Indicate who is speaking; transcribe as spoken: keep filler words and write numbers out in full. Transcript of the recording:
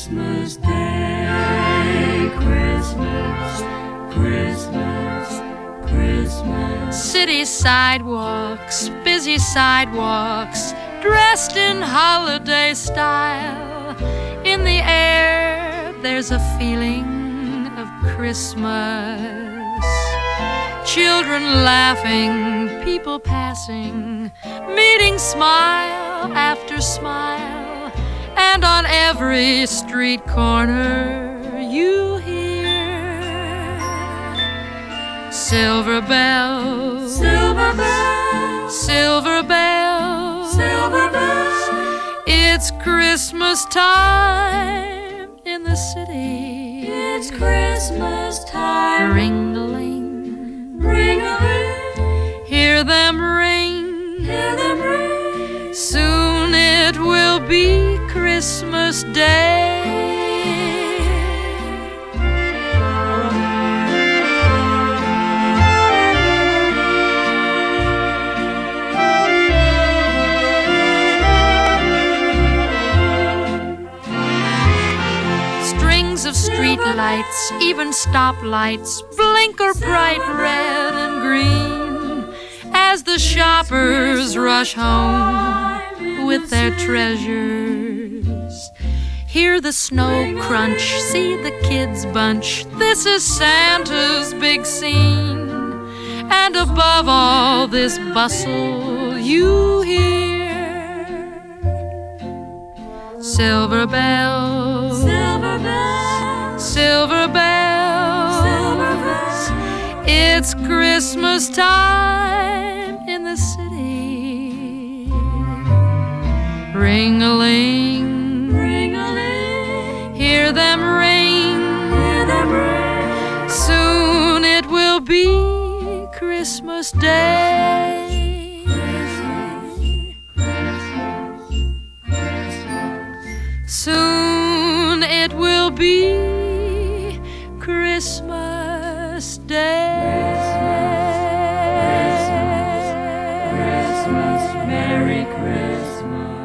Speaker 1: Christmas Day, Christmas, Christmas, Christmas.
Speaker 2: City sidewalks, busy sidewalks, dressed in holiday style. In the air, there's a feeling of Christmas. Children laughing, people passing, meeting smile after smile. And on every street corner you hear silver bells,
Speaker 1: Silver bells,
Speaker 2: silver bells,
Speaker 1: silver bells.
Speaker 2: It's Christmas time in the city.
Speaker 1: It's Christmas time.
Speaker 2: Ring-a-ling,
Speaker 1: ring-a-ling.
Speaker 2: Hear them ring,
Speaker 1: Hear them ring.
Speaker 2: soon it will be Christmas Day. Strings of street lights, even stoplights, blinker bright red and green as the shoppers rush home with their treasures. Hear the snow crunch, see the kids bunch. This is Santa's big scene. And above all this bustle you hear silver bells,
Speaker 1: Silver bells,
Speaker 2: silver bells,
Speaker 1: silver bells.
Speaker 2: It's Christmas time in the city. Ring-a-ling,
Speaker 1: ring-a-ling.
Speaker 2: hear them ring,
Speaker 1: Hear them ring.
Speaker 2: soon it will be Christmas Day. Soon it will be Christmas Day.
Speaker 1: Christmas, Christmas, Merry Christmas.